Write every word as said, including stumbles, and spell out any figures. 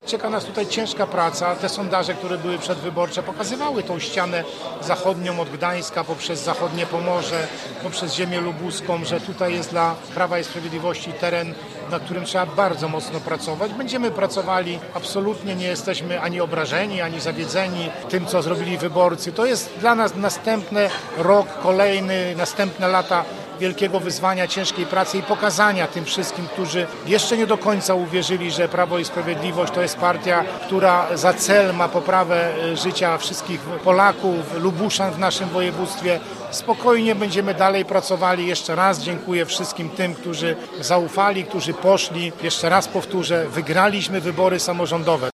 Czeka nas tutaj ciężka praca. Te sondaże, które były przedwyborcze, pokazywały tą ścianę zachodnią od Gdańska poprzez zachodnie Pomorze, poprzez ziemię lubuską, że tutaj jest dla Prawa i Sprawiedliwości teren, na którym trzeba bardzo mocno pracować. Będziemy pracowali, absolutnie nie jesteśmy ani obrażeni, ani zawiedzeni tym, co zrobili wyborcy. To jest dla nas następny rok, kolejny, następne lata wielkiego wyzwania, ciężkiej pracy i pokazania tym wszystkim, którzy jeszcze nie do końca uwierzyli, że Prawo i Sprawiedliwość to jest partia, która za cel ma poprawę życia wszystkich Polaków, Lubuszan w naszym województwie. Spokojnie będziemy dalej pracowali. Jeszcze raz dziękuję wszystkim tym, którzy zaufali, którzy poszli. Jeszcze raz powtórzę, wygraliśmy wybory samorządowe.